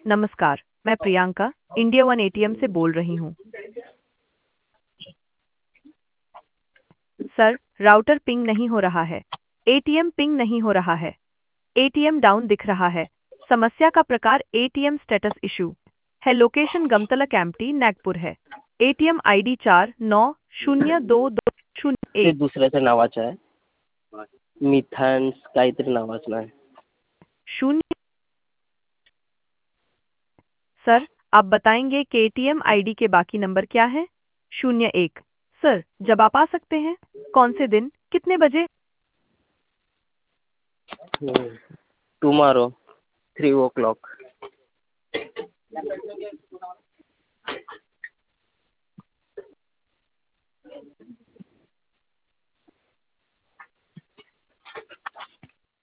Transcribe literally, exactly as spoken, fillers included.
नमस्कार, मैं Priyanka India one ATM से बोल रही हूँ। सर, राउटर पिंग नहीं हो रहा है। एटीएम पिंग नहीं हो रहा है। एटीएम डाउन दिख रहा है। समस्या का प्रकार एटीएम स्टेटस इशू है। लोकेशन गमतला कैंपटी नागपुर है। एटीएम आईडी चार नौ शून्य दो दो शून्य ते एक दुसऱ्याचं नावाचं आहे मिथान्स काहीतरी नावाचं आहे. शून्य। सर, आप बताएंगे कि एटीएम आईडी के बाकी नंबर क्या है? शून्य एक। सर, जब आप आ सकते हैं, कौन से दिन, कितने बजे? टुमारो थ्री ओ क्लॉक.